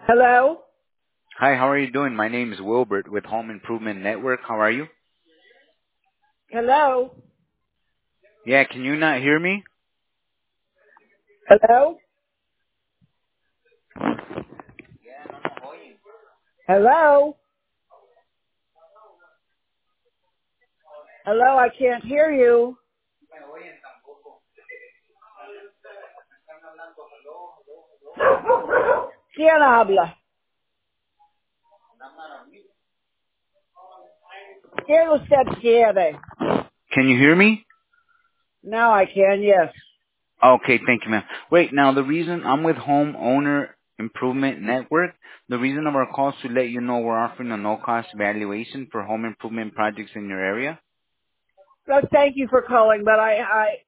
Hello? Hi, how are you doing? My name is Wilbert with Home Improvement Network. How are you? Hello? Yeah, can you not hear me? Hello? Hello? Hello, I can't hear you. ¿Quién habla? ¿Quién usted quiere? Can you hear me? Now I can, yes. Okay, thank you, ma'am. Wait, now the reason I'm with Homeowner Improvement Network, the reason of our call is to let you know we're offering a no-cost evaluation for home improvement projects in your area. So thank you for calling, but I